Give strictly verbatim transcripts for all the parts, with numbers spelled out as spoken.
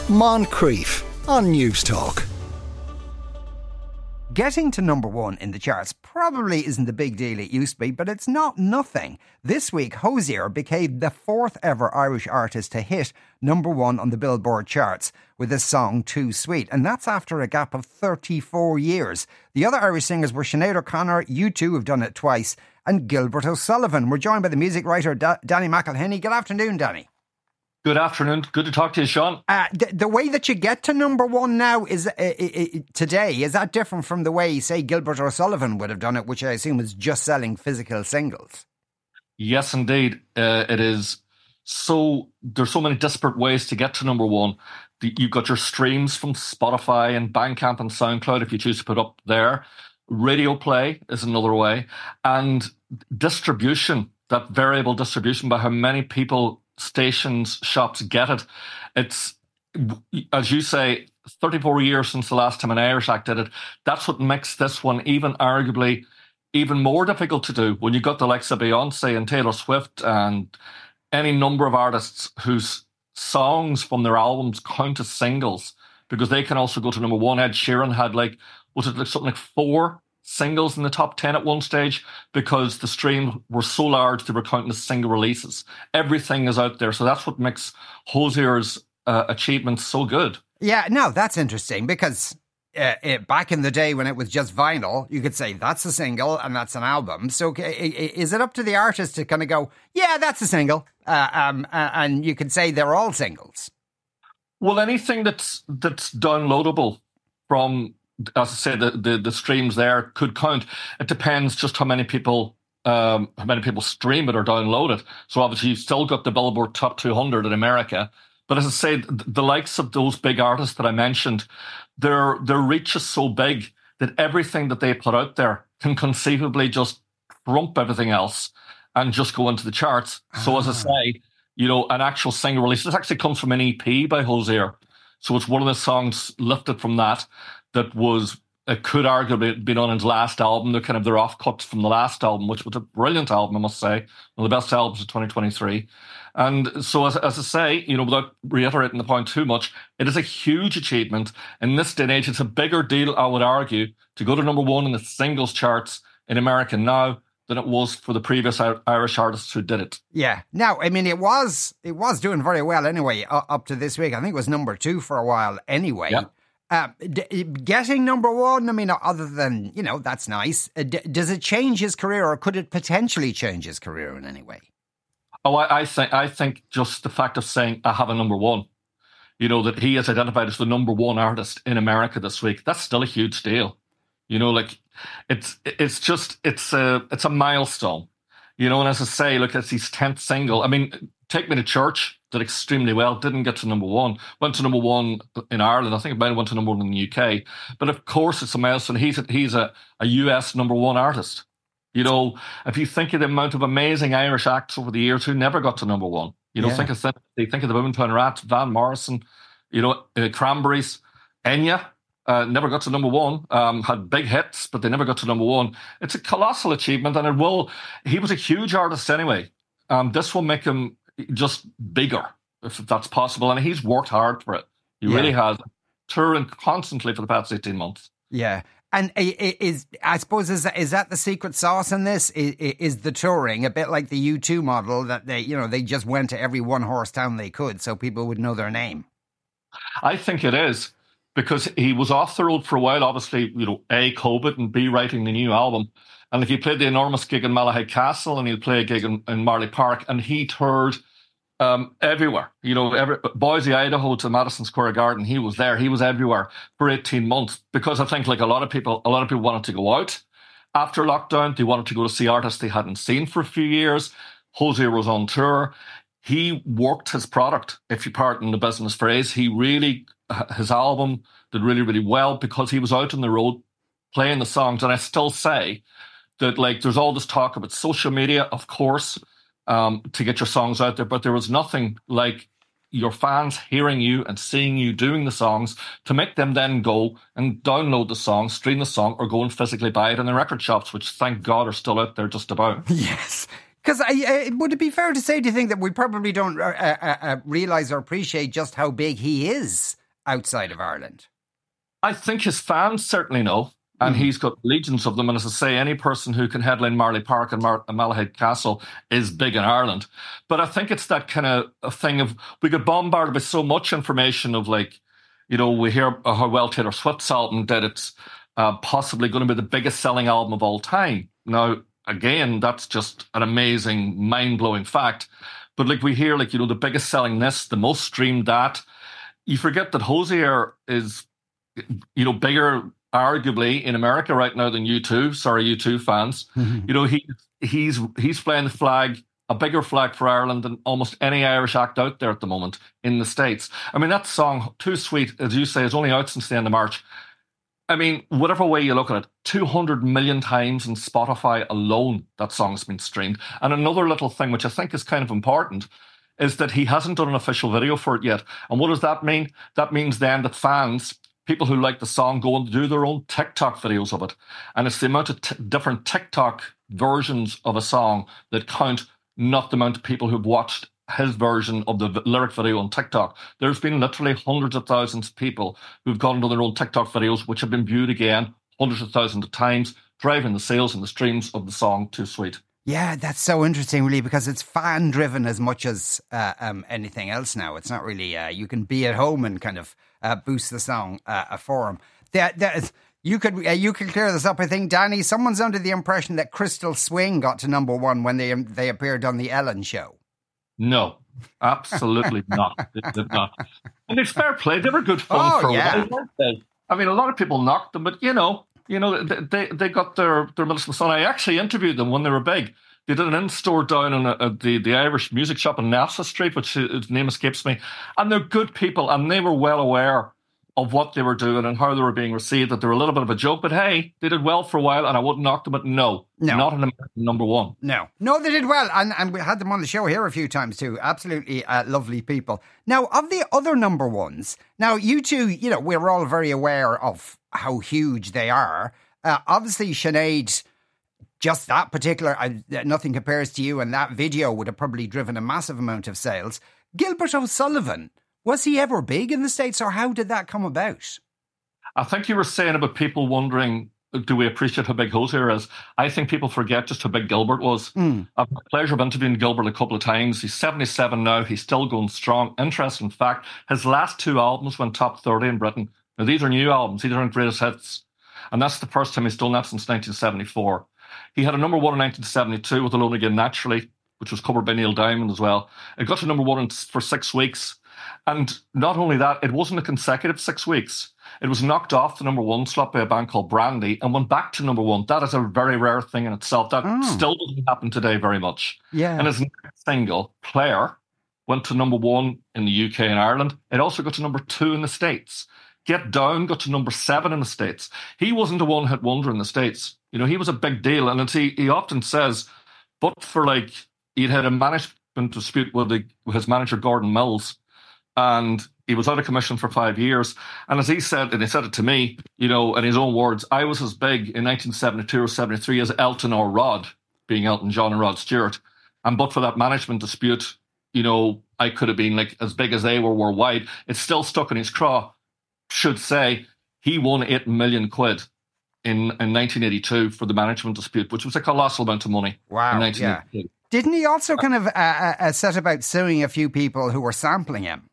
Moncrief on News Talk. Getting to number one in the charts probably isn't the big deal it used to be, but it's not nothing. This week, Hozier became the fourth ever Irish artist to hit number one on the Billboard charts with his song Too Sweet, and that's after a gap of thirty-four years. The other Irish singers were Sinead O'Connor, U two have done it twice, and Gilbert O'Sullivan. We're joined by the music writer Da- Danny McElhinney. Good afternoon, Danny. Good afternoon. Good to talk to you, Sean. Uh, the, the way that you get to number one now is uh, uh, uh, today, is that different from the way, say, Gilbert O'Sullivan would have done it, which I assume is just selling physical singles? Yes, indeed. Uh, it is. So there's so many disparate ways to get to number one. The, you've got your streams from Spotify and Bandcamp and SoundCloud if you choose to put up there. Radio play is another way. And distribution, that variable distribution by how many people, stations, shops get it. It's, as you say, thirty-four years since the last time an Irish act did it. That's what makes this one even arguably even more difficult to do when you got the likes of Beyonce and Taylor Swift and any number of artists whose songs from their albums count as singles because they can also go to number one. Ed Sheeran had like, was it like something like four singles in the top ten at one stage because the streams were so large they were counting as single releases. Everything is out there. So that's what makes Hozier's uh, achievements so good. Yeah, no, that's interesting because uh, it, back in the day when it was just vinyl, you could say that's a single and that's an album. So is it up to the artist to kind of go, yeah, that's a single, uh, um, uh, and you could say they're all singles? Well, anything that's that's downloadable from, as I say, the, the, the streams there could count. It depends just how many people um, how many people stream it or download it. So obviously you've still got the Billboard Top two hundred in America. But as I say, the, the likes of those big artists that I mentioned, their their reach is so big that everything that they put out there can conceivably just trump everything else and just go into the charts. Ah. So as I say, you know, an actual single release, this actually comes from an E P by Hozier. So it's one of the songs lifted from that. That was, it could arguably have been on his last album. They're kind of their offcuts from the last album, which was a brilliant album, I must say. One of the best albums of twenty twenty-three. And so, as, as I say, you know, without reiterating the point too much, it is a huge achievement. In this day and age, it's a bigger deal, I would argue, to go to number one in the singles charts in America now than it was for the previous Irish artists who did it. Yeah. Now, I mean, it was it was doing very well anyway, up to this week. I think it was number two for a while anyway. Yeah. Uh, d- getting number one, I mean, other than, you know, that's nice. Uh, d- does it change his career or could it potentially change his career in any way? Oh, I, I think I think just the fact of saying I have a number one, you know, that he is identified as the number one artist in America this week, that's still a huge deal. You know, like it's it's just it's a it's a milestone. You know, and as I say, look, it's his tenth single. I mean, Take Me to Church did extremely well, didn't get to number one, went to number one in Ireland. I think it might have went to number one in the U K. But of course, it's a milestone. He's a, he's a, a U S number one artist. You know, if you think of the amount of amazing Irish acts over the years who never got to number one, you know, yeah. think of they think of the Boomtown Rats, Van Morrison, you know, uh, Cranberries, Enya. Uh, never got to number one, um, had big hits, but they never got to number one. It's a colossal achievement, and it will. He was a huge artist anyway. Um, this will make him just bigger, if that's possible. And he's worked hard for it. He yeah. really has, touring constantly for the past eighteen months. Yeah. And is I suppose is that, is that the secret sauce in this? Is, is the touring a bit like the U two model that they, you know, they just went to every one horse town they could so people would know their name? I think it is. Because he was off the road for a while, obviously, you know, A, COVID, and B, writing the new album. And if he played the enormous gig in Malahide Castle and he'd play a gig in, in Marley Park, and he toured um, everywhere. You know, every, Boise, Idaho to Madison Square Garden, he was there. He was everywhere for eighteen months. Because I think, like a lot of people, a lot of people wanted to go out after lockdown. They wanted to go to see artists they hadn't seen for a few years. Hozier was on tour. He worked his product, if you pardon the business phrase. He really... His album did really, really well because he was out on the road playing the songs. And I still say that, like, there's all this talk about social media, of course, um, to get your songs out there. But there was nothing like your fans hearing you and seeing you doing the songs to make them then go and download the song, stream the song, or go and physically buy it in the record shops, which, thank God, are still out there just about. Yes. Because uh, would it be fair to say, do you think, that we probably don't uh, uh, uh, realise or appreciate just how big he is outside of Ireland? I think his fans certainly know, and mm. he's got legions of them. And as I say, any person who can headline Marley Park and Mar- Malahide Castle is big in Ireland. But I think it's that kind of a thing of, we get bombarded with so much information of, like, you know, we hear how well Taylor Swift's album did. It's uh, possibly going to be the biggest selling album of all time. Now, again, that's just an amazing, mind-blowing fact. But like we hear, like, you know, the biggest selling this, the most streamed that. You forget that Hozier is, you know, bigger arguably in America right now than U two. Sorry, U two fans. Mm-hmm. You know, he he's he's flying the flag, a bigger flag for Ireland than almost any Irish act out there at the moment in the States. I mean, that song, Too Sweet, as you say, is only out since the end of March. I mean, whatever way you look at it, two hundred million times in Spotify alone, that song's been streamed. And another little thing, which I think is kind of important, is that he hasn't done an official video for it yet. And what does that mean? That means then that fans, people who like the song, go and do their own TikTok videos of it. And it's the amount of t- different TikTok versions of a song that count, not the amount of people who've watched his version of the lyric video on TikTok. There's been literally hundreds of thousands of people who've gone to their own TikTok videos, which have been viewed again hundreds of thousands of times, driving the sales and the streams of the song Too Sweet. Yeah, that's so interesting, really, because it's fan-driven as much as uh, um, anything else now. It's not really, uh, you can be at home and kind of uh, boost the song uh, for him. There, there, you could uh, you could clear this up, I think, Danny. Someone's under the impression that Crystal Swing got to number one when they they appeared on The Ellen Show. No, absolutely not. They did not. And it's fair play. They were good fun oh, for yeah. a while, weren't they? I mean, a lot of people knocked them, but, you know, you know, they they got their, their Millicent Sun. I actually interviewed them when they were big. They did an in-store down on a, a, the, the Irish music shop in Nassau Street, which his name escapes me. And they're good people, and they were well aware of what they were doing and how they were being received, that they were a little bit of a joke. But hey, they did well for a while, and I wouldn't knock them, but no, no. Not an American number one. No. No, they did well, and, and we had them on the show here a few times too. Absolutely uh, lovely people. Now, of the other number ones, now you two, you know, we're all very aware of how huge they are. Uh, obviously, Sinead, just that particular, uh, Nothing Compares to You, and that video would have probably driven a massive amount of sales. Gilbert O'Sullivan, was he ever big in the States, or how did that come about? I think you were saying about people wondering, do we appreciate how big Hozier is? I think people forget just how big Gilbert was. Mm. I've had the pleasure of interviewing Gilbert a couple of times. He's seventy-seven now. He's still going strong. Interesting fact, his last two albums went top thirty in Britain. Now, these are new albums. These aren't greatest hits. And that's the first time he's done that since nineteen seventy-four. He had a number one in nineteen seventy-two with Alone Again Naturally, which was covered by Neil Diamond as well. It got to number one in, for six weeks. And not only that, it wasn't a consecutive six weeks. It was knocked off the number one slot by a band called Brandy and went back to number one. That is a very rare thing in itself. That oh. still doesn't happen today very much. Yeah. And his next single, Player, went to number one in the U K and Ireland. It also got to number two in the States. Get Down got to number seven in the States. He wasn't a one-hit wonder in the States. You know, he was a big deal. And it's, he, he often says, but for like, he'd had a management dispute with, the, with his manager, Gordon Mills, and he was out of commission for five years. And as he said, and he said it to me, you know, in his own words, I was as big in nineteen seventy-two or seventy-three as Elton or Rod, being Elton John and Rod Stewart. And but for that management dispute, you know, I could have been like as big as they were worldwide. It's still stuck in his craw. Should say he won eight million quid in, in nineteen eighty-two for the management dispute, which was a colossal amount of money. Wow. In yeah. Didn't he also kind of uh, uh, set about suing a few people who were sampling him?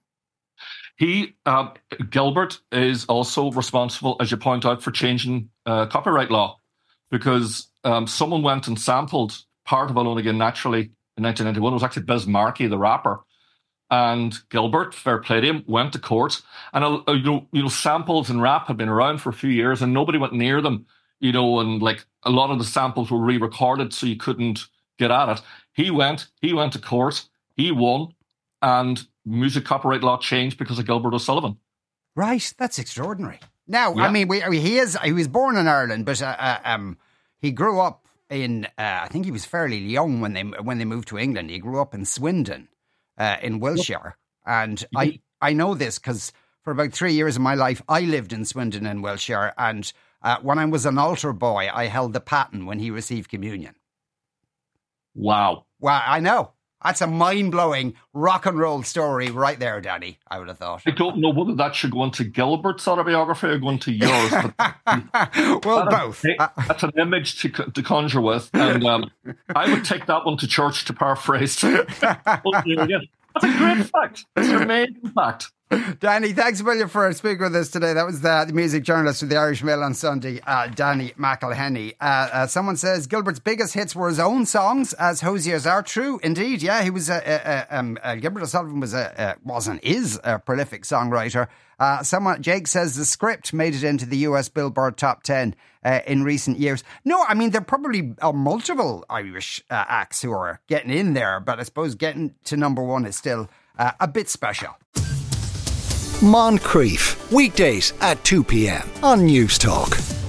He, uh, Gilbert, is also responsible, as you point out, for changing uh, copyright law, because um, someone went and sampled part of Alone Again Naturally in nineteen ninety-one. It was actually Biz Markie, the rapper. And Gilbert, fair play to him, went to court. And uh, you know, you know, samples in rap had been around for a few years, and nobody went near them. You know, and like a lot of the samples were re-recorded, so you couldn't get at it. He went. He went to court. He won, and music copyright law changed because of Gilbert O'Sullivan. Right, that's extraordinary. Now, yeah. I mean, we, he is. He was born in Ireland, but uh, uh, um, he grew up in. Uh, I think he was fairly young when they when they moved to England. He grew up in Swindon. Uh, in Wiltshire. And I, I know this because for about three years of my life, I lived in Swindon in Wiltshire. And uh, when I was an altar boy, I held the paten when he received communion. Wow. Wow, I know. That's a mind-blowing rock and roll story right there, Danny, I would have thought. I don't know whether that should go into Gilbert's autobiography or go into yours. But well, both. A, that's an image to, to conjure with. And um, I would take that one to church, to paraphrase. That's a great fact. It's an amazing fact. Danny, thanks a million for speaking with us today. That was the, the music journalist with the Irish Mail on Sunday, uh, Danny McElhenney. Uh, uh, someone says Gilbert's biggest hits were his own songs, as Hosier's are. True, indeed. Yeah, he was a, a, a, um, uh, Gilbert O'Sullivan was a, a was and is a prolific songwriter. Uh, someone, Jake says the script made it into the U S Billboard top ten uh, in recent years. No, I mean, there probably are multiple Irish uh, acts who are getting in there, but I suppose getting to number one is still uh, a bit special. Moncrief, weekdays at two p.m. on News Talk.